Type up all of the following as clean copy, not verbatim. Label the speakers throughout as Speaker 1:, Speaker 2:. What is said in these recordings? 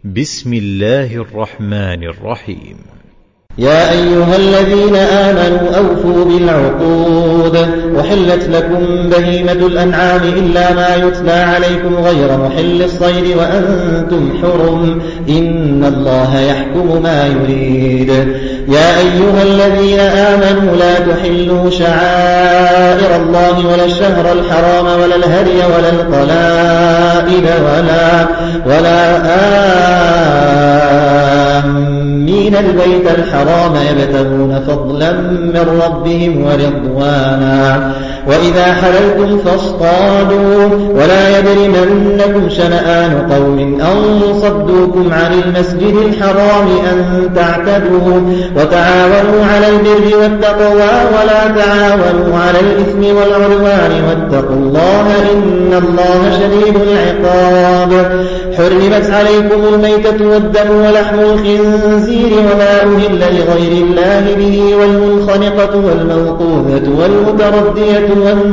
Speaker 1: بسم الله الرحمن الرحيم.
Speaker 2: يا أيها الذين آمنوا أوفوا بالعقود، وحلت لكم بهيمة الأنعام إلا ما يتلى عليكم غير محل الصيد وأنتم حرم، إن الله يحكم ما يريد. يا أيها الذين آمنوا لا تحلوا شعائر الله ولا الشهر الحرام ولا الهدي ولا القلائد ولا آمين البيت الحرام يبتغون فضلا من ربهم ورضوانا، وإذا حللتم فاصطادوا، ولا يجرمنكم شنآن قوم أن صدوكم عن المسجد الحرام أن تعتدوا، وتعاونوا على البر والتقوى ولا تعاونوا على الإثم والعدوان، واتقوا الله إن الله شديد العقاب. حرمت عليكم الميتة والدم ولحم الخنزير وما أهل لغير الله به، والمنخنقة والموقوذة والمتردية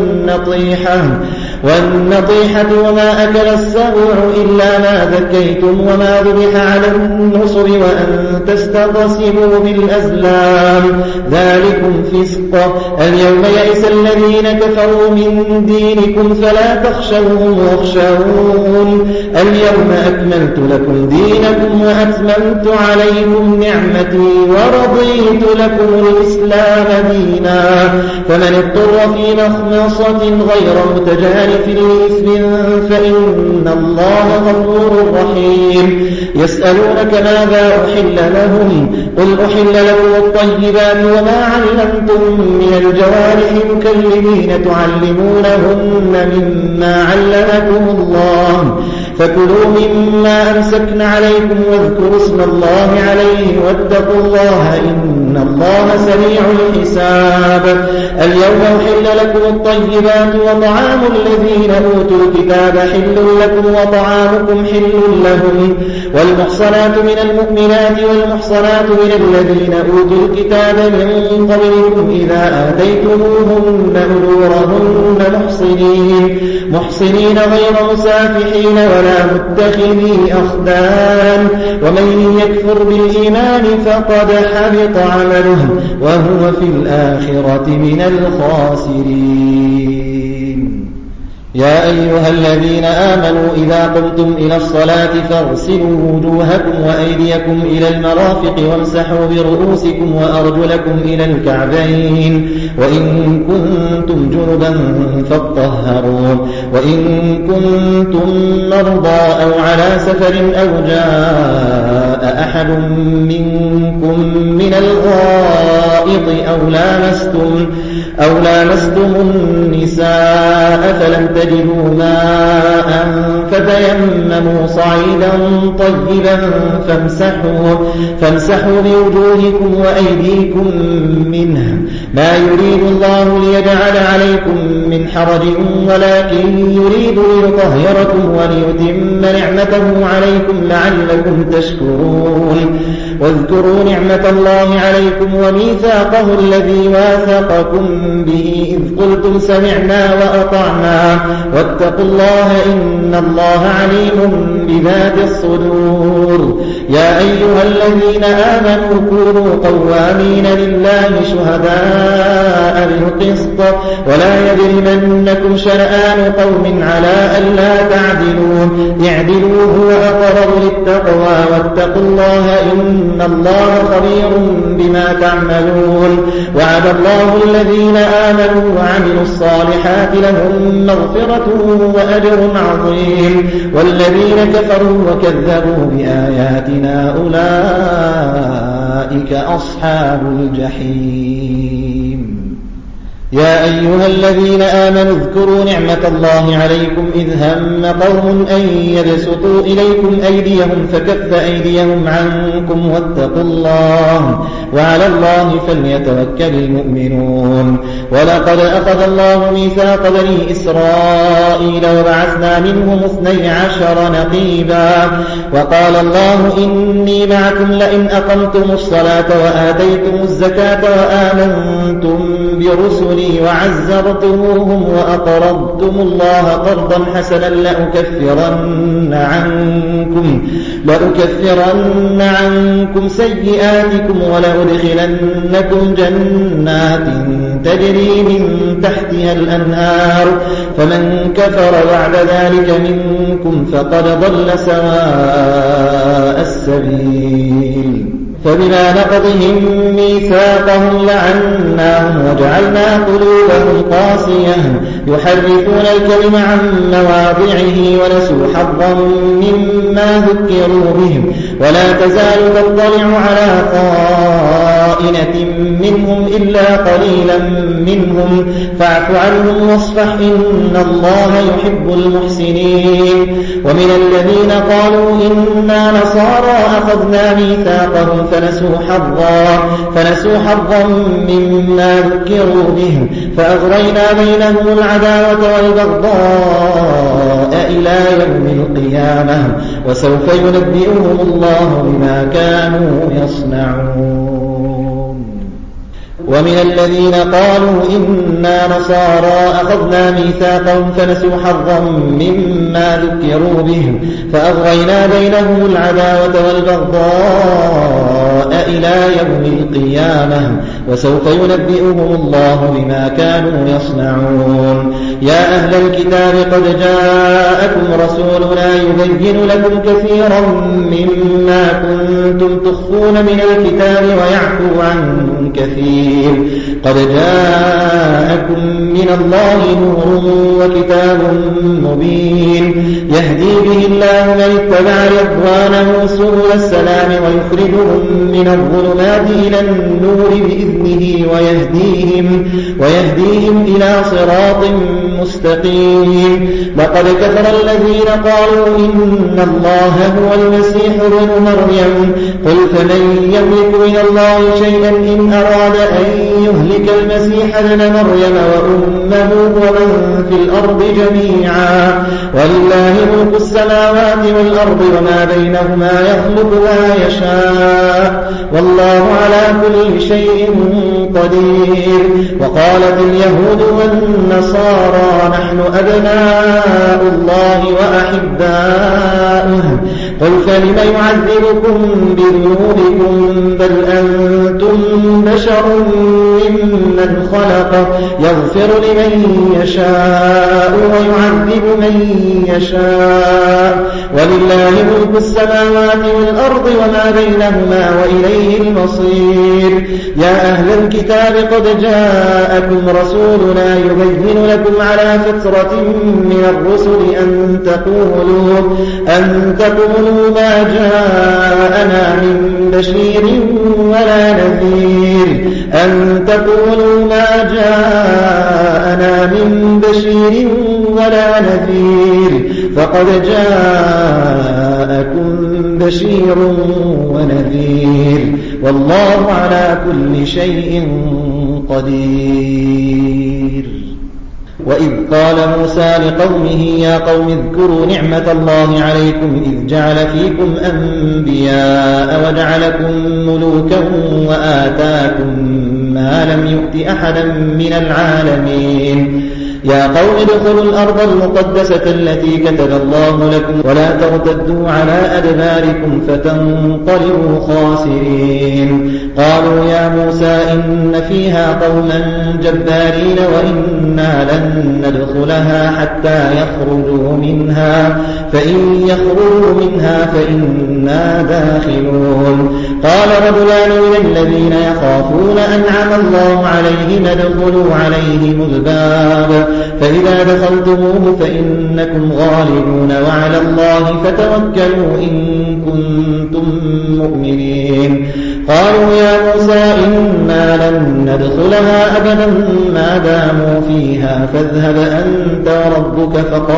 Speaker 2: والنطيحة وما أكل السبع إلا ما ذكيتم وما ذبح على النصب، وأن تستقسموا بالأزلام، ذلكم فسق. اليوم يئس الذين كفروا من دينكم فلا تخشوهم واخشون، اليوم أكملت لكم دينكم وأتممت عليكم نعمتي ورضيت لكم الإسلام دينا، فمن اضطر في مخمصة غير متجانف لإثم فإن الله غفور رحيم. يسألونك ماذا أحل لهم، قل أحل لكم الطيبات وما علمتم من الجوارح مكلبين تعلمونهن مما علمكم الله، فكلوا مما أمسكن عليكم واذكروا اسم الله عليه واتقوا الله إن الله سريع الحساب. اليوم أحل لكم الطيبات وطعام الذين أوتوا الكتاب حل لكم وطعامكم حل لهم، والمحصنات من المؤمنات والمحصنات من الذين أوتوا الكتاب من قبلكم إذا آتيتموهن أجورهن محصنين غير مسافحين ولا متخذي أخدان، ومن يكفر بالإيمان فقد حبط عمله وهو في الآخرة من الخاسرين. يا أيها الذين آمنوا إذا قمتم إلى الصلاة فاغسلوا وجوهكم وأيديكم إلى المرافق وامسحوا برؤوسكم وأرجلكم إلى الكعبين، وإن كنتم جنبا فاطهروا، وإن كنتم مرضى أو على سفر أو جاء أحد منكم من الغائط أو لامستم النساء فلم تجدوا ماء فتيمموا صعيدا طيبا فامسحوا بوجوهكم وأيديكم منه، ما يريد الله ليجعل عليكم من حرج ولكن يريد ليطهركم وليتم نعمته عليكم لعلكم تشكرون. واذكروا نعمة الله عليكم وميثاقه الذي واثقكم به إذ قلتم سمعنا وأطعنا، واتقوا الله إن الله عليم بذات الصدور. يا أيها الذين آمنوا كونوا قوامين لله شهداء بالقسط، ولا يجرمنكم شنآن قوم على ألا اعدلوا هو أقرب للتقوى، واتقوا الله إن الله خبير بما تعملون. وعد الله الذين آمنوا وعملوا الصالحات لهم مغفرة وأجر عظيم، والذين كفروا وكذبوا بآياتنا أولئك أصحاب الجحيم. يا أيها الذين آمنوا اذكروا نعمة الله عليكم إذ هم قوم أن يبسطوا إليكم أيديهم فكف أيديهم عنكم واتقوا الله وعلى الله فليتوكل المؤمنون. ولقد أخذ الله ميثاق بني إسرائيل وبعثنا منهم 12 نقيبا، وقال الله إني معكم لئن أقمتم الصلاة وآتيتم الزكاة وآمنتم برسلي وعزرتموهم وأقرضتم الله قرضا حسنا لأكفرن عنكم سيئاتكم ولأدخلنكم جنات تجري من تحتها الأنهار فمن كفر بعد ذلك منكم فقد ضل سواء السبيل فبما نقضهم ميثاقهم لعناهم وجعلنا قلوبهم قاسية يحرفون الكلم عن مواضعه ونسوا حظا مما ذكروا به ولا تزال تطلع على خائنة منهم إلا قليلا منهم فاعف عنهم واصفح إن الله يحب المحسنين ومن الذين قالوا إنا نصارى أخذنا ميثاقهم فنسوا حظا مما ذكروا به فأغرينا بينهم العداوة والبغضاء إلى يوم القيامة وسوف ينبئهم الله بما كانوا يصنعون ومن الذين قالوا إنا نصارى أخذنا ميثاقهم فنسوا حظا مما ذكروا به فأغرينا بينهم العداوة والبغضاء إلى يوم القيامة وسوف ينبئهم الله بما كانوا يصنعون يا أهل الكتاب قد جاءكم رسولنا يبين لكم كثيرا مما كنتم تخفون من الكتاب ويعفو عن كثير قد جاءكم من الله نور وكتاب مبين يهدي به الله من اتبع رضوانه سبل السلام ويخرجهم من الظلمات إلى النور بإذنه ويهديهم إلى صراط مستقيم لقد كفر الذين قالوا إن الله هو المسيح ابن مريم قل فمن يملك من الله شيئا إن أراد أن يهلك المسيح ابن مريم وأمه ومن في الأرض جميعا ولله ملك السماوات والأرض وما بينهما يخلق ما يشاء والله على كل شيء قدير وقالت اليهود والنصارى نحن أبناء الله وأحباؤه قل فلم يعذبكم بذنوبكم بل أنتم بشر ممن خلق يغفر لمن يشاء ويعذب من يشاء ولله ملك السماوات والأرض وما بينهما وإليه المصير يا أهل الكتاب قد جاءكم رسولنا يبين لكم على فترة من الرسل أن تقولوا ما جاءنا من بشير ولا نذير فقد جاءكم بشير ونذير والله على كل شيء قدير وإذ قال موسى لقومه يا قوم اذكروا نعمة الله عليكم إذ جعل فيكم أنبياء وجعلكم ملوكا وآتاكم ما لم يؤت أحدا من العالمين يا قوم ادخلوا الأرض المقدسة التي كتب الله لكم ولا ترتدوا على أدباركم فتنقلبوا خاسرين قالوا يا موسى إن فيها قوما جبارين وإنا لن ندخلها حتى يخرجوا منها فإن يخرجوا منها فإنا داخلون قال رجلان من الذين يخافون أنعم الله عليهم ادخلوا عليهم الباب فإذا دخلتموه فإنكم غالبون وعلى الله فتوكلوا إن كنتم مؤمنين قالوا يا موسى إنا لن ندخلها أبدا ما داموا فيها فاذهب أنت وربك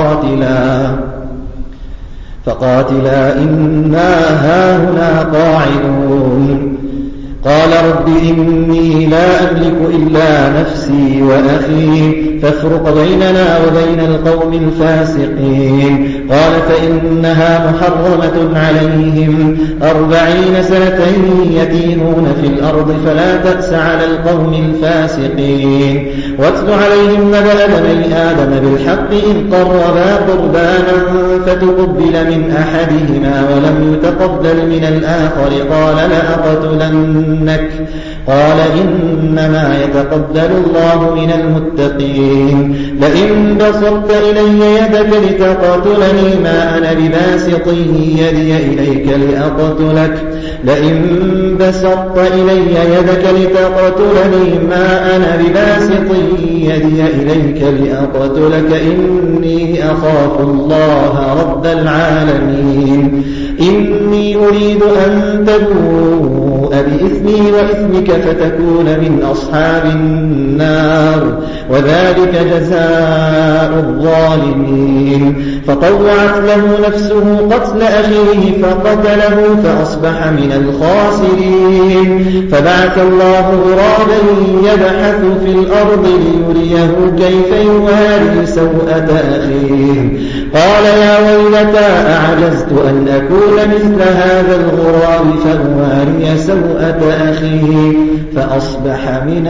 Speaker 2: فقاتلا إنا هاهنا قاعدون قال رب إني لا أملك إلا نفسي وأخي فافرق بيننا وبين القوم الفاسقين. قال فإنها محرمة عليهم 40 سنة يتيهون في الأرض فلا تأس على القوم الفاسقين. واتل عليهم نبأ بني آدم بالحق إذ قربا قربانا فتقبل من أحدهما ولم يتقبل من الآخر قال لأقتلنك قال إنما يتقبل الله من المتقين. لئن بسطت إلي يدك لتقتلني ما أنا بباسط يدي إليك لأقتلك لئن بسطت إلي يدك لتقتلني ما أنا بباسط يدي إليك لأقتلك إني أخاف الله رب العالمين. إني أريد أن تبوء بإثمي وإثمك فتكون من أصحاب النار وذلك جزاء الظالمين. فطوعت له نفسه قتل أخيه فقتله فأصبح من الخاسرين. فبعث الله غرابا يبحث في الأرض ليريه كيف يواري سوءة أخيه قال يا ويلتى أعجزت أن أكون مثل هذا الغراب فأواري سوءة أخيه فأصبح من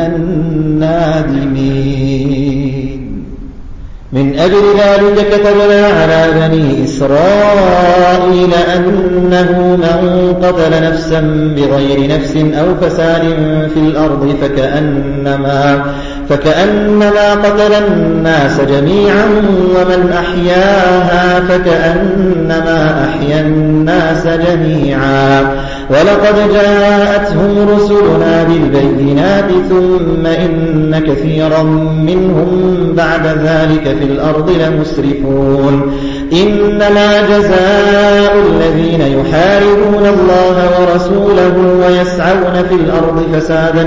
Speaker 2: النادمين. من أجل ذلك كتبنا على بني إسرائيل أنه من قتل نفسا بغير نفس أو فساد في الأرض فكأنما قتل الناس جميعا ومن أحياها فكأنما أحيا الناس جميعا. ولقد جاءتهم رسلنا بالبينات ثم إن كثيرا منهم بعد ذلك في الأرض لمسرفون. إنما جزاء الذين يحاربون الله ورسوله ويسعون في الأرض فسادا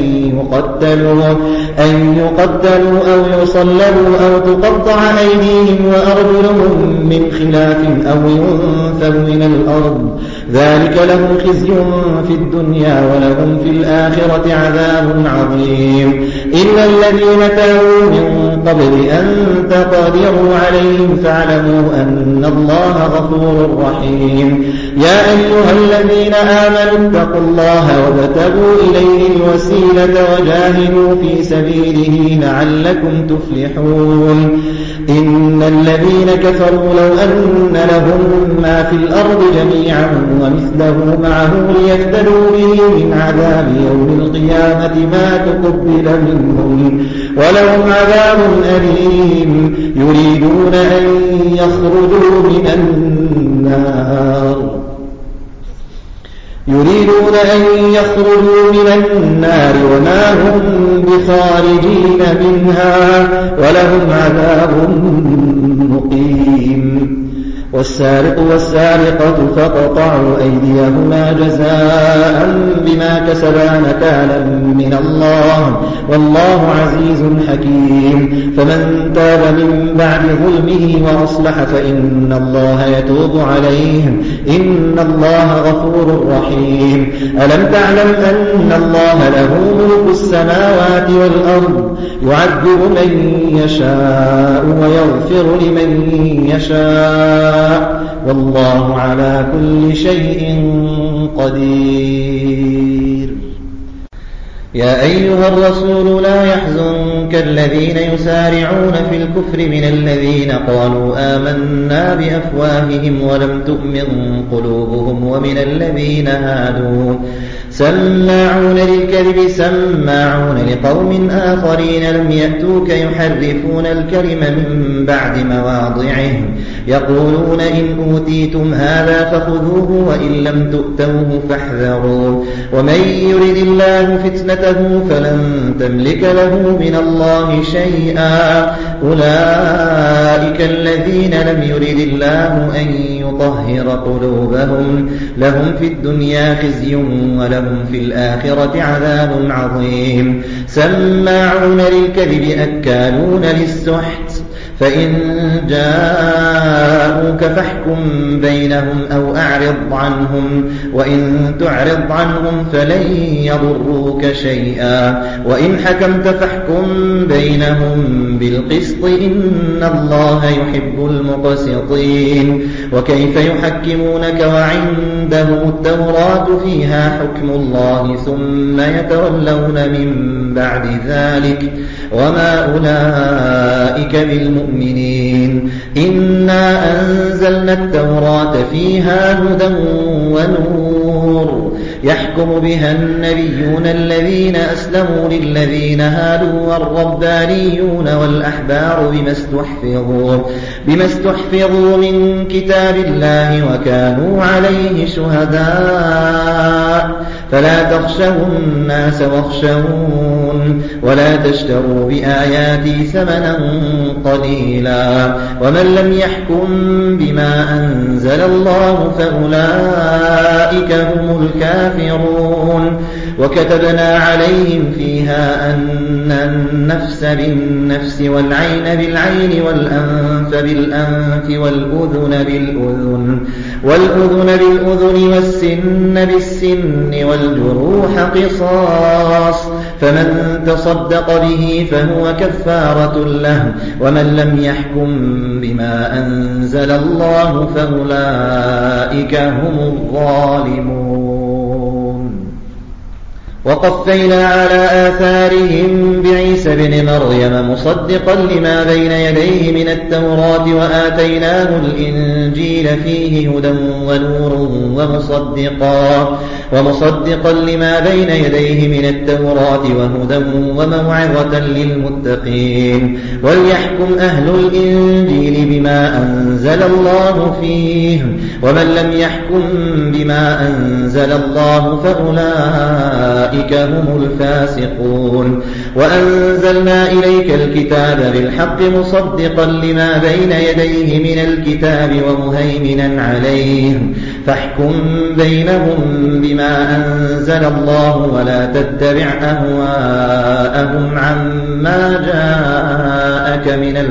Speaker 2: أن يقتلوا أو يصلبوا أو تقطع أيديهم وأرجلهم من خلاف أو ينفوا من الأرض ذلك لهم خزي في الدنيا ولهم في الآخرة عذاب عظيم. إلا الذين تابوا من قبل أن تقدروا عليهم فاعلموا أن الله غفور رحيم. يا أيها الذين آمنوا اتقوا الله وابتغوا إليه الوسيلة وجاهدوا في سبيله لعلكم تفلحون. إن الذين كفروا لو أن لهم ما في الأرض جميعا ومثله معه ليفتدوا به من عذاب يوم القيامة ما تقبل منهم ولهم عذاب أليم. يريدون أن يخرجوا من النار وما هم بخارجين منها ولهم عذاب مقيم. والسارق والسارقة فاقطعوا أيديهما جزاء بما كسبا نكالا من الله والله عزيز حكيم. فمن تاب من بعد ظلمه وأصلح فإن الله يتوب عليه إن الله غفور رحيم. ألم تعلم أن الله له ملك السماوات والأرض يعذب من يشاء ويغفر لمن يشاء والله على كل شيء قدير. يا أيها الرسول لا يحزنك الذين يسارعون في الكفر من الذين قالوا آمنا بأفواههم ولم تؤمن قلوبهم ومن الذين هادوا سماعون للكذب سماعون لقوم آخرين لم يأتوك يحرفون الكلم من بعد مواضعه يقولون إن أوتيتم هذا فخذوه وإن لم تؤتوه فاحذروا ومن يرد الله فتنته فلن تملك له من الله شيئا أولئك الذين لم يرد الله أن يطهر قلوبهم لهم في الدنيا خزي ولهم في الآخرة عذاب عظيم. سماعون للكذب أكالون للسحت فإن جاءوك فاحكم بينهم أو أعرض عنهم، وإن تعرض عنهم فلن يضروك شيئا، وإن حكمت فاحكم بينهم بالقسط إن الله يحب المقسطين. وكيف يحكمونك وعندهم التوراة فيها حكم الله ثم يتولون من بعد ذلك وما أولئك بالمؤمنين. إنا أنزلنا التوراة فيها هدى ونور يحكم بها النبيون الذين أسلموا للذين هادوا والربانيون والأحبار بما استحفظوا من كتاب الله وكانوا عليه شهداء. فلا تخشوا الناس واخشون ولا تشتروا بآياتي ثمنا قليلا. ومن لم يحكم بما أنزل الله فأولئك هم الكافرون. وكتبنا عليهم فيها أن النفس بالنفس والعين بالعين والأنف بالأنف والأذن بالأذن والسن بالسن والجروح قصاص، فمن تصدق به فهو كفارة له. ومن لم يحكم بما أنزل الله فأولئك هم الظالمون. وقفينا على آثارهم بعيسى بن مريم مصدقا لما بين يديه من التوراة وآتيناه الإنجيل فيه هدى ونور ومصدقا لما بين يديه من التوراة وهدى وموعظة للمتقين. وليحكم أهل الإنجيل بما أنزل الله فيه، ومن لم يحكم بما أنزل الله فأولئك هم الفاسقون. وأنزلنا إليك الكتاب بالحق مصدقا لما بين يديه من الكتاب ومهيمنا عليه، فاحكم بينهم بما أنزل الله ولا تتبع أهواءهم عما جاءك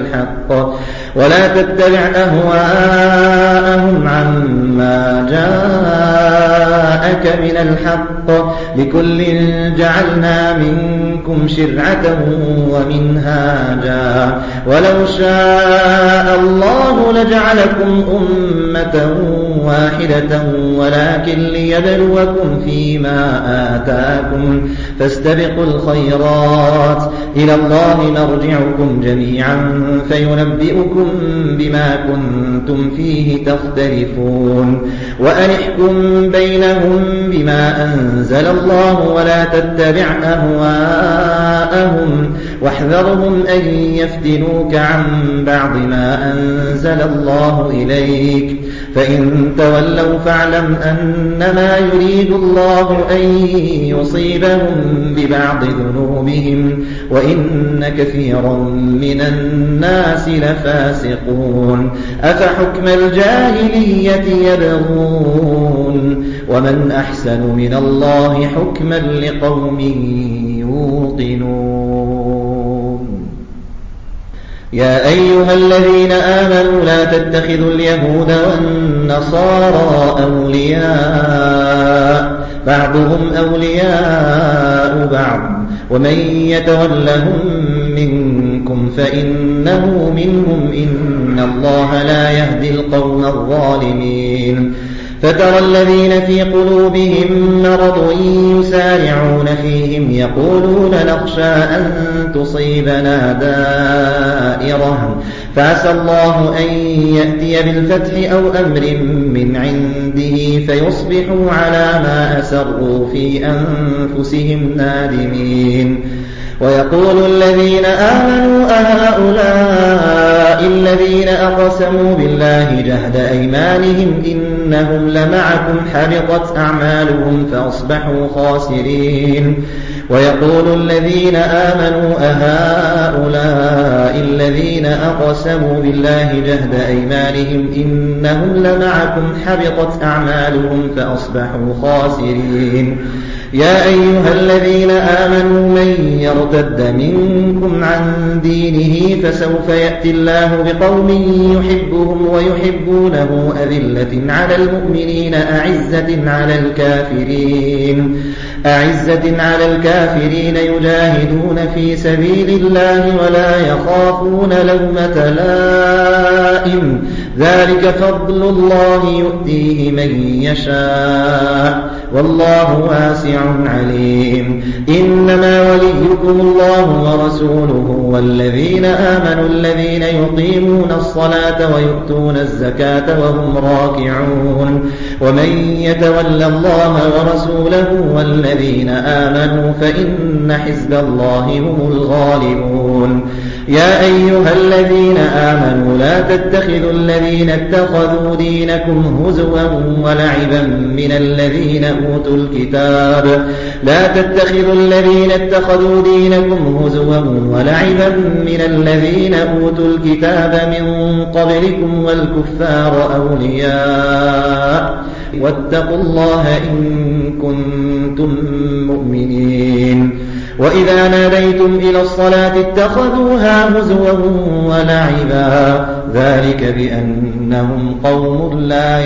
Speaker 2: من الحق، لكل جعلنا منكم شرعة ومنهاجا، ولو شاء الله لجعلكم أمة واحدة ولكن ليبلوكم فيما آتاكم، فاستبقوا الخيرات، إلى الله مرجعكم جميعا فينبئكم بما كنتم فيه تختلفون. وأن احكم بينهم بما أنزل الله ولا تتبع أهواءهم، واحذرهم أن يفتنوك عن بعض ما أنزل الله إليك، فإن تولوا فاعلم أنما يريد الله أن يصيبهم ببعض ذنوبهم وإن كثيرا من الناس لفاسقون. أفحكم الجاهلية يبغون ومن أحسن من الله حكما لقوم يوقنون. يا أيها الذين آمنوا لا تتخذوا اليهود والنصارى أولياء، بعضهم أولياء بعض، ومن يتولهم منكم فإنه منهم، إن الله لا يهدي القوم الظالمين. فترى الذين في قلوبهم مرض يسارعون فيهم يقولون نخشى أن تصيبنا دائرة، فعسى الله أن يأتي بالفتح أو أمر من عنده فيصبحوا على ما أسروا في أنفسهم نادمين. ويقول الذين آمنوا أهؤلاء الذين أقسموا بالله جهد أيمانهم إنهم لمعكم حبطت أعمالهم فأصبحوا خاسرين. ويقول الذين آمنوا أهؤلاء الذين أقسموا بالله جهد أيمانهم إنهم لمعكم حبطت أعمالهم فأصبحوا خاسرين. يا أيها الذين آمنوا من يرتد منكم عن دينه فسوف يأتي الله بقوم يحبهم ويحبونه أذلة على المؤمنين أعزة على الكافرين يجاهدون في سبيل الله ولا يخافون لومة لائم ذلك فضل الله يؤتيه من يشاء والله واسع عليم إنما وليكم الله ورسوله والذين آمنوا الذين يقيمون الصلاة ويؤتون الزكاة وهم راكعون ومن يتول الله ورسوله والذين آمنوا فإن حزب الله هم الغالبون يا أيها الذين آمنوا لا تتخذوا الذين اتخذوا دينكم هزوا ولعبا من الذين أوتوا الكتاب من قبلكم والكفار أولياء واتقوا الله إن كنتم مؤمنين وإذا ناديتم إلى الصلاة اتخذوها هزوا ولعبا ذلك بأنهم قوم لا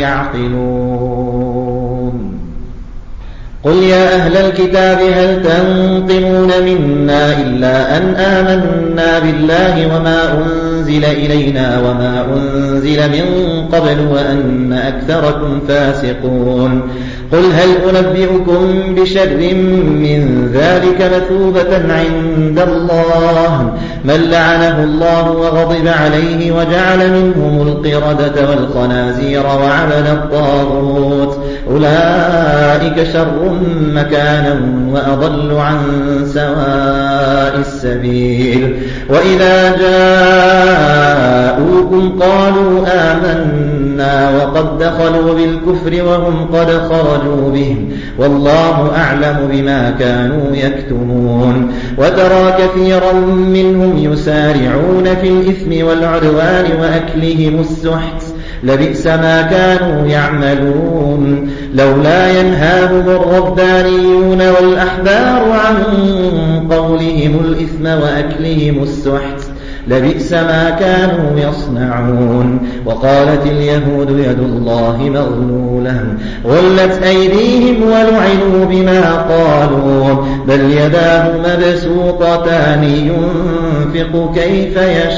Speaker 2: يعقلون قل يا أهل الكتاب هل تنقمون منا إلا أن آمنا بالله وما أنزل إلينا وما أنزل من قبل وأن أكثركم فاسقون قل هل أنبئكم بشر من ذلك مثوبة عند الله من لعنه الله وغضب عليه وجعل منهم القردة والخنازير وعبد الطاغوت أولئك شر مكانا وأضل عن سواء السبيل وإذا جاءوكم قالوا آمنا وقد دخلوا بالكفر وهم قد خرجوا به والله أعلم بما كانوا يكتمون وترى كثيرا منهم يسارعون في الإثم والعدوان وأكلهم السحت لبئس ما كانوا يعملون لولا ينهاهم الربانيون والأحبار عن قولهم الإثم وأكلهم السحت لبئس ما كانوا يصنعون وقالت اليهود يد الله مغلولة غلت أيديهم ولعنوا بما قالوا بل يداه مبسوطتان ينفق كيف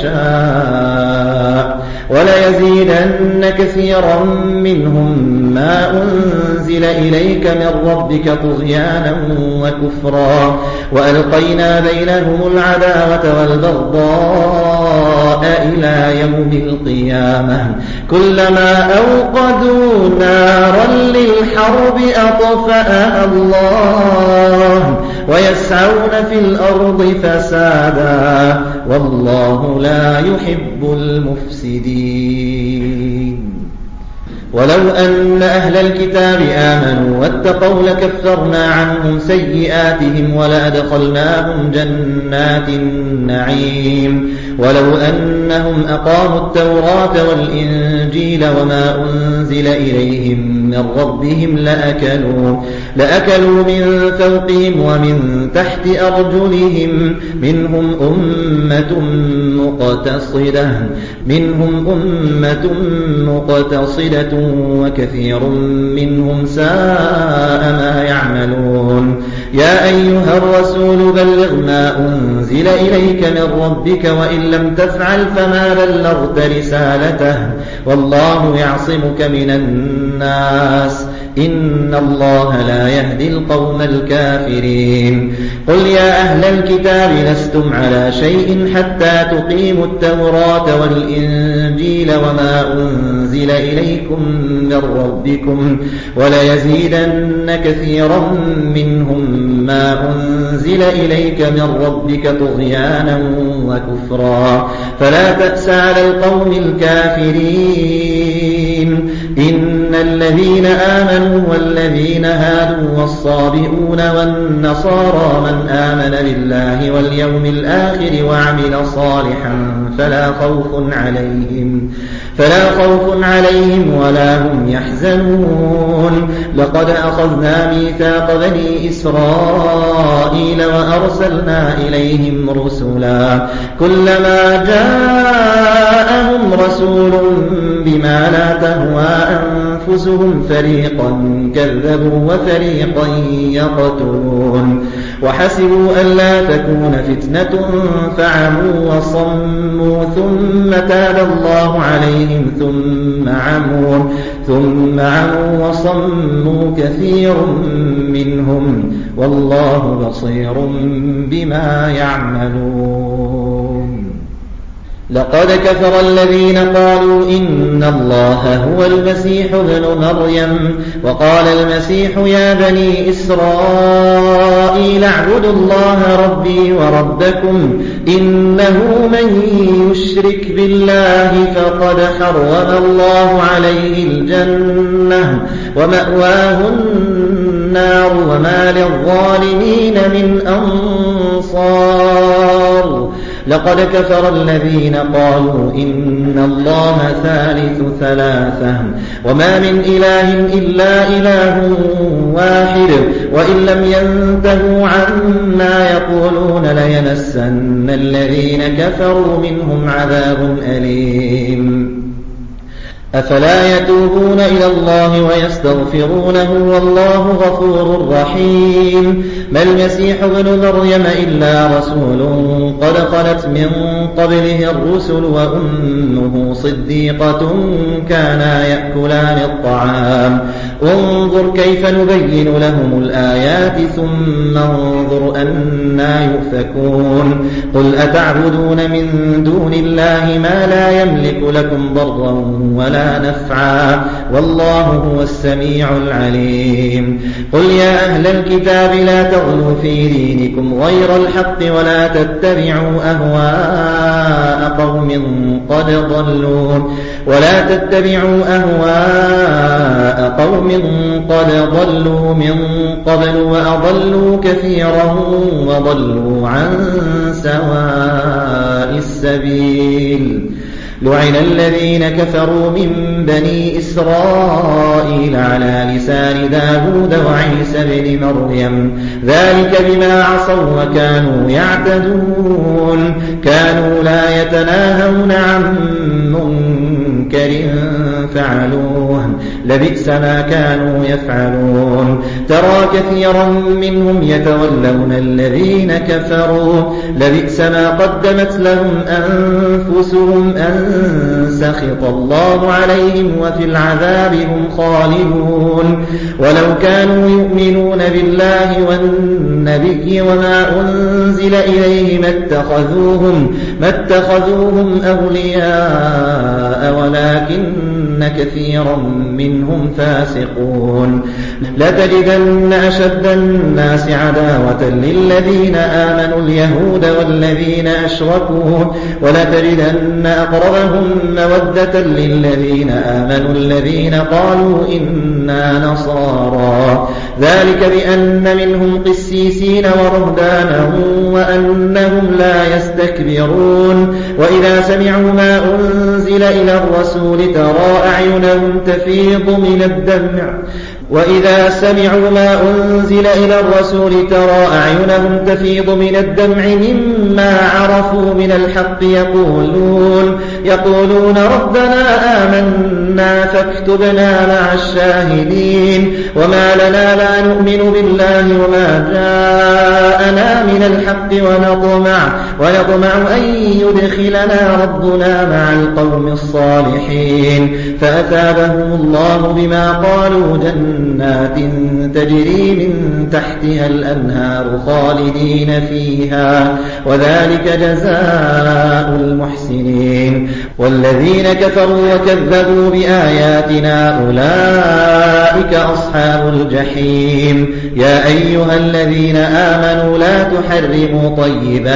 Speaker 2: يشاء وليزيدن كثيرا منهم ما أنزل إليك من ربك طغيانا وكفرا وألقينا بينهم العداوة والبغضاء إلى يوم القيامة كلما أوقدوا نارا للحرب أطفأها الله ويسعون في الأرض فسادا والله لا يحب المفسدين ولو أن أهل الكتاب آمنوا واتقوا لكفرنا عنهم سيئاتهم ولأدخلناهم جنات النعيم ولو أنهم أقاموا التوراة والإنجيل وما أنزل إليهم من ربهم لأكلوا من فوقهم ومن تحت أرجلهم منهم أمة مقتصدة وكثير منهم ساء ما يعملون يا أيها الرسول بلغ ما أنزل إليك من ربك وإن لم تفعل فما بلغت رسالته والله يعصمك من الناس إن الله لا يهدي القوم الكافرين قل يا أهل الكتاب لستم على شيء حتى تقيموا التوراة والإنجيل وما أنزل إليكم من ربكم وليزيدن كثيرا منهم ما أنزل إليك من ربك طغيانا وكفرا فلا تأس على القوم الكافرين إن الذين آمنوا والذين هادوا والصابئون والنصارى من آمن بالله واليوم الآخر وعمل صالحا فلا خوف عليهم ولا هم يحزنون. لقد أخذنا ميثاق بني إسرائيل وأرسلنا إليهم رسلا كلما جاءهم رسول بما لا تهوى أنفسهم فريقا كذبوا وفريقا يقتلون وحسبوا ألا تكون فتنة فعموا وصموا ثم تاب الله عليهم ثم عموا وصموا كثير منهم والله بصير بما يعملون. لقد كفر الذين قالوا إن الله هو المسيح ابن مريم وقال المسيح يا بني إسرائيل اعبدوا الله ربي وربكم إنه من يشرك بالله فقد حرم الله عليه الجنة ومأواه النار وما للظالمين من أنصار. لقد كفر الذين قالوا إن الله ثالث ثلاثة وما من إله إلا إله واحد وإن لم ينتهوا عما يقولون ليمسن الذين كفروا منهم عذاب أليم. أفلا يتوبون إلى الله ويستغفرونه والله غفور رحيم. ما المسيح ابن مريم إلا رسول قد خلت من قبله الرسل وأمه صديقة كانا يأكلان الطعام انظر كيف نبين لهم الآيات ثم انظر أنا يؤفكون. قل أتعبدون من دون الله ما لا يملك لكم ضرا ولا نفعا والله هو السميع العليم. قل يا أهل الكتاب لا تغلوا في دينكم غير الحق ولا تتبعوا أهواء قوم قد ضلوا من قبل وأضلوا كثيرا وضلوا عن سواء السبيل. لعن الذين كفروا من بني إسرائيل على لسان داود وعيسى بن مريم ذلك بما عصوا وكانوا يعتدون كانوا لا يتناهون عن منكر فعلوه لبئس ما كانوا يفعلون. ترى كثيرا منهم يتولون الذين كفروا لبئس ما قدمت لهم أنفسهم أن سخط الله عليهم وفي العذاب هم خالدون. ولو كانوا يؤمنون بالله والنبي وما أنزل إليه ما اتخذوهم أولياء ولكن كثيرا منهم فاسقون. لتجدن أشد الناس عداوة للذين آمنوا اليهود والذين أشركوا ولتجدن أقربهم مودة للذين آمنوا الذين قالوا إنا نصارى ذلك بأن منهم قسيسين ورهبانا وأنهم لا يستكبرون. وإذا سمعوا ما أنزل إلى الرسول ترى أعينهم تفيض من الدمع مما عرفوا من الحق يقولون ربنا آمنا فاكتبنا مع الشاهدين. وما لنا لا نؤمن بالله وما جاءنا من الحق ونطمع أن يدخلنا ربنا مع القوم الصالحين. فأثابهم الله بما قالوا جنات تجري من تحتها الأنهار خالدين فيها وذلك جزاء المحسنين. والذين كفروا وكذبوا بآياتنا أولئك أصحاب الجحيم. يا أيها الذين آمنوا لا تحرموا طيبات ما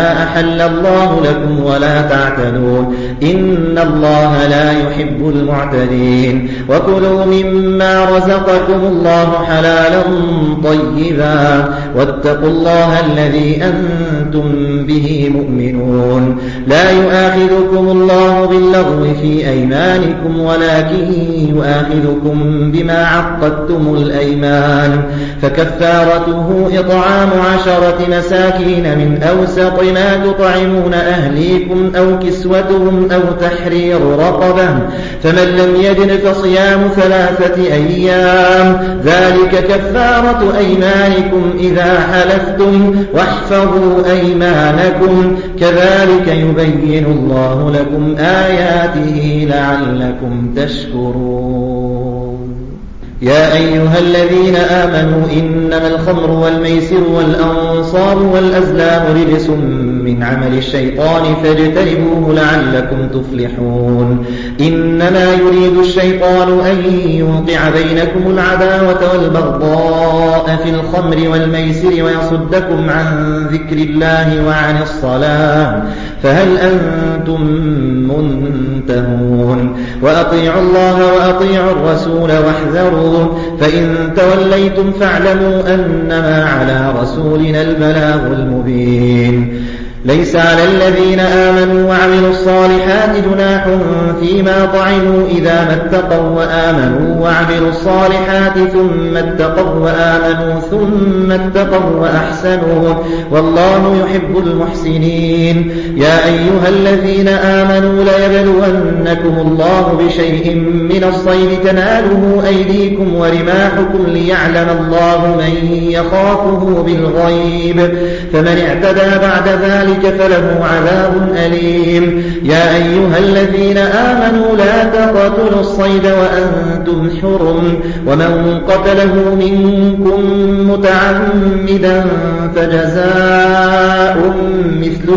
Speaker 2: ما أحل الله لكم ولا تعتدوا إن الله لا يحب المعتدين وكلوا مما رزقكم الله حلالا طيبا واتقوا الله الذي أنتم به مؤمنون لا يؤاخذكم الله باللغو في أيمانكم ولكن يؤاخذكم بما عقدتم الأيمان فكفارته إطعام 10 مساكين من أوسط ما تطعمون أهليكم أو كسوتهم أو تحرير رقبة فمن لم يجد فصيام 3 أيام ذلك كفارة أيمانكم إذا حلفتم واحفظوا أيمانكم كذلك يبين الله لكم آياته لعلكم تشكرون يا أيها الذين آمنوا إنما الخمر والميسر والأنصاب والأزلام رجس من عمل الشيطان فاجتنبوه لعلكم تفلحون إنما يريد الشيطان أن يوقع بينكم العداوة والبغضاء في الخمر والميسر ويصدكم عن ذكر الله وعن الصلاة فهل أنتم منتهون وأطيعوا الله وأطيعوا الرسول واحذروا فإن توليتم فاعلموا أنما على رسولنا البلاغ المبين ليس على الذين آمنوا وعملوا الصالحات جناح فيما طعموا إذا ما اتقوا وآمنوا وعملوا الصالحات ثم اتقوا وآمنوا ثم اتقوا وأحسنوا والله يحب المحسنين يا أيها الذين آمنوا ليبلونكم الله بشيء من الصيد تناله أيديكم ورماحكم ليعلم الله من يخافه بالغيب فمن اعتدى بعد ذلك فله عذاب أليم يا أيها الذين آمنوا لا تقتلوا الصيد وأنتم حرم ومن قتله منكم متعمدا فجزاء مثل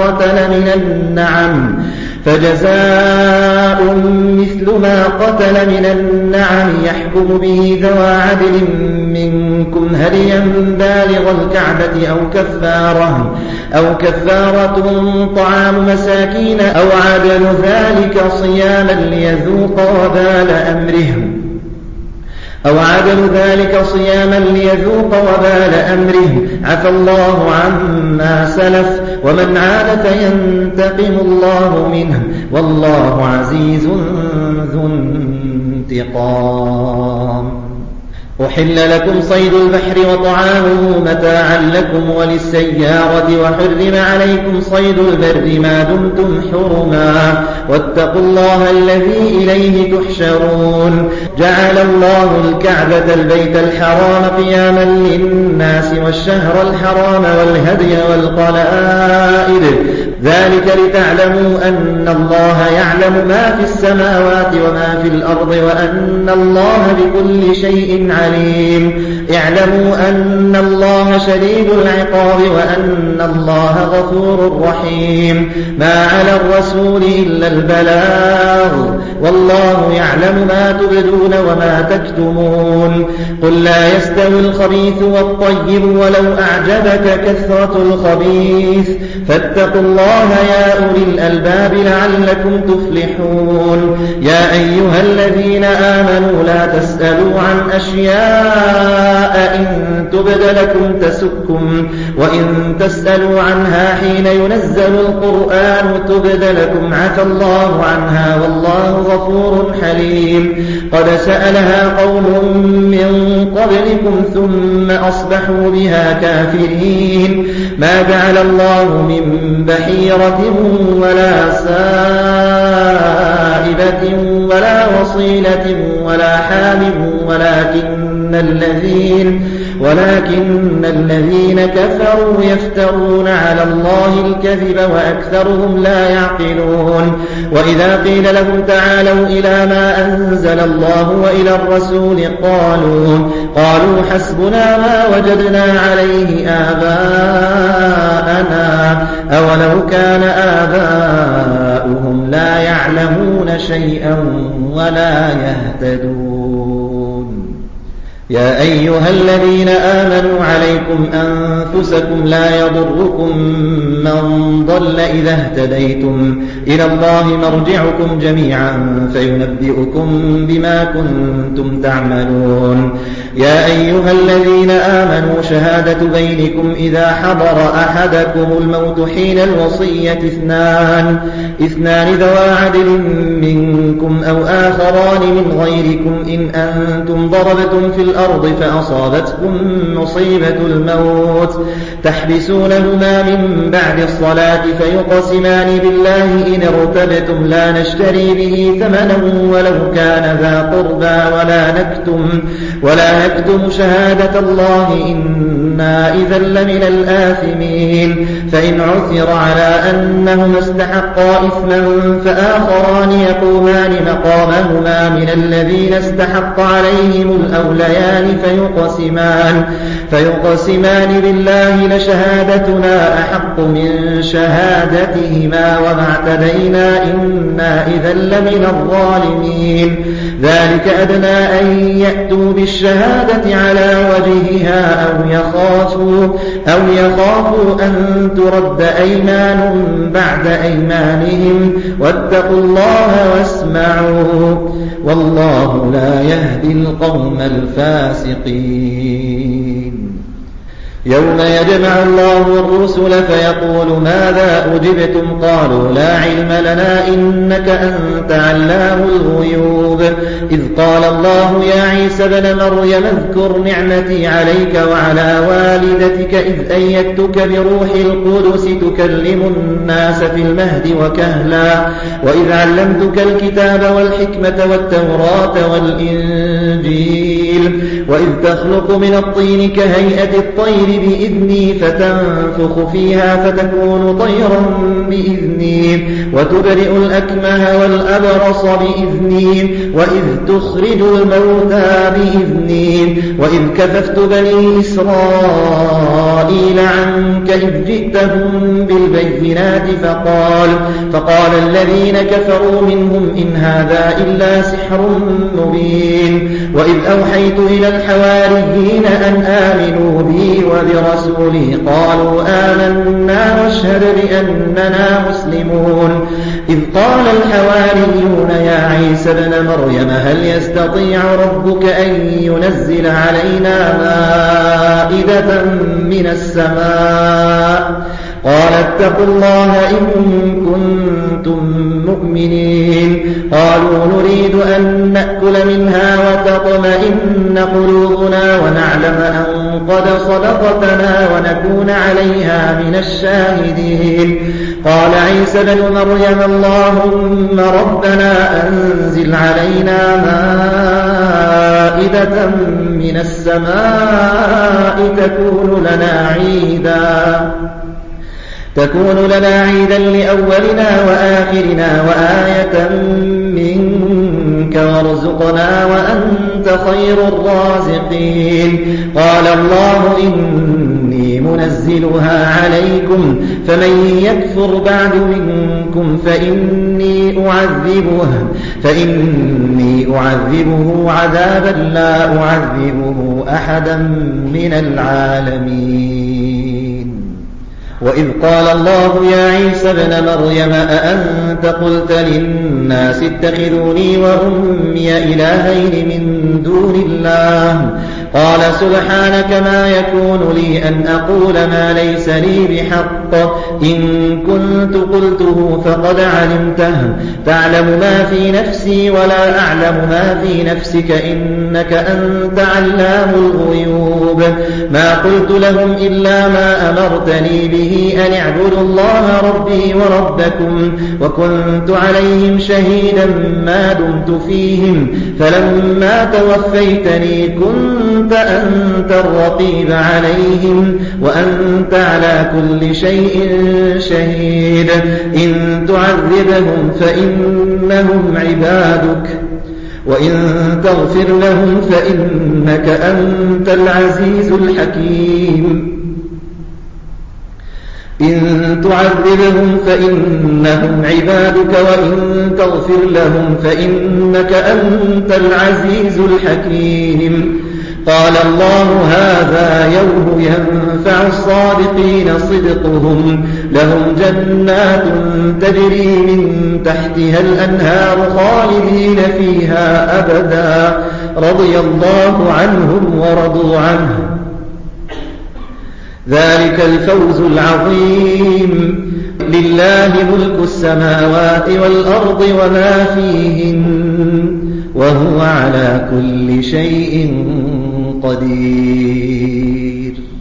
Speaker 2: ما قتل من النعم يحكم به ذوى عدل منكم هديا بالغ الكعبة أو كفارة طعام مساكين أو عدل ذلك صياما ليذوق وبال أمره عفى الله عما سلف ومن عاد فينتقم الله منه والله عزيز ذو انتقام أحل لكم صيد البحر وطعامه متاعا لكم وللسيارة وحرم عليكم صيد البر ما دمتم حرما واتقوا الله الذي إليه تحشرون جعل الله الكعبة البيت الحرام قياما للناس والشهر الحرام والهدي والقلائد ذلك لتعلموا أن الله يعلم ما في السماوات وما في الأرض وأن الله بكل شيء عليم اعلموا أن الله شديد العقاب وأن الله غفور رحيم ما على الرسول إلا البلاغ والله يعلم ما تبدون وما تكتمون قل لا يستوي الخبيث والطيب ولو أعجبك كثرة الخبيث فاتقوا الله يا أولي الألباب لعلكم تفلحون يا أيها الذين آمنوا لا تسألوا عن أشياء إن تبد لكم تسؤكم وإن تسألوا عنها حين ينزل القرآن تبد لكم عفى الله عنها والله غفور حليم قد سألها قوم من قبلكم ثم أصبحوا بها كافرين ما جعل الله من بحيرة ولا سائبة ولا وصيلة ولا حامل ولكن الذين كفروا يفترون على الله الكذب وأكثرهم لا يعقلون وإذا قيل لهم تعالوا إلى ما أنزل الله وإلى الرسول قالوا حسبنا ما وجدنا عليه آباءنا أولو كان آباؤهم لا يعلمون شيئا ولا يهتدون يا أيها الذين آمنوا عليكم أنفسكم لا يضركم من ضل إذا اهتديتم إلى الله مرجعكم جميعا فينبئكم بما كنتم تعملون. يا أيها الذين آمنوا شهادة بينكم إذا حضر أحدكم الموت حين الوصية اثنان ذوى عدل منكم أو آخران من غيركم إن أنتم ضربتم في الأرض فأصابتكم مصيبة الموت تحبسونهما من بعد الصلاة فيقسمان بالله إن ارتبتم لا نشتري به ثمنا ولو كان ذا قربى ولا نكتم شهادة الله إنا إذا لمن الآثمين. فإن عثر على أنهما استحقا إثما فآخران يقومان مقامهما من الذين استحق عليهم الأوليان فيقسمان بالله لشهادتنا أحق من شهادتهما وما اعتدينا إنا إذا لمن الظالمين. ذلك أدنى أن يأتوا بالشهادة على وجهها أو يخافوا أن ترد أيمان بعد أيمانهم واتقوا الله واسمعوا والله لا يهدي القوم الفاسقين. يوم يجمع الله الرسل فيقول ماذا أجبتم قالوا لا علم لنا إنك أنت علام الغيوب. إذ قال الله يا عيسى ابن مريم اذكر نعمتي عليك وعلى والدتك إذ أيدتك بروح القدس تكلم الناس في المهد وكهلا وإذ علمتك الكتاب والحكمة والتوراة والإنجيل وإذ تخلق من الطين كهيئة الطير بإذني فتنفخ فيها فتكون طيرا بإذني وتبرئ الأكمه والأبرص بإذني وإذ تخرج الموتى بإذني وإذ كففت بني إسرائيل عنك إذ جئتهم بالبينات فقال الذين كفروا منهم إن هذا إلا سحر مبين. وإذ أوحيت إلى الحواريين أن آمنوا بي وبرسولي قالوا آمنا واشهد بأننا مسلمون. إذ قال الحواريون يا عيسى ابن مريم هل يستطيع ربك أن ينزل علينا مائدة من السماء قال اتقوا الله إن كنتم مؤمنين. قالوا نريد أن نأكل منها وتطمئن قلوبنا ونعلم أن قد صدقتنا ونكون عليها من الشاهدين. قال عيسى بن مريم اللهم ربنا أنزل علينا مائدة من السماء تكون لنا عيدا لأولنا وآخرنا وآية منك وارزقنا وأنت خير الرازقين. قال الله إني منزلها عليكم فمن يكفر بعد منكم فإني أعذبه عذابا لا أعذبه أحدا من العالمين. وإذ قال الله يا عيسى ابن مريم أأنت قلت للناس اتخذوني وأمي إلهين من دون الله قال سبحانك ما يكون لي أن أقول ما ليس لي بحق إن كنت قلته فقد علمته تعلم ما في نفسي ولا أعلم ما في نفسك إنك أنت علام الغيوب. ما قلت لهم إلا ما أمرتني به أن اعبدوا الله ربي وربكم وكنت عليهم شهيدا ما دمت فيهم فلما توفيتني كنت أنت الرقيب عليهم وأنت على كل شيء شهيد. إن تعذبهم فإنهم عبادك وإن تغفر لهم فإنك أنت العزيز الحكيم. إن تعذبهم فإنهم عبادك وإن تغفر لهم فإنك أنت العزيز الحكيم. قال الله هذا يوم ينفع الصادقين صدقهم لهم جنات تجري من تحتها الأنهار خالدين فيها أبدا رضي الله عنهم ورضوا عنه ذلك الفوز العظيم لله ملك السماوات والأرض وما فيهن وهو على كل شيء قدير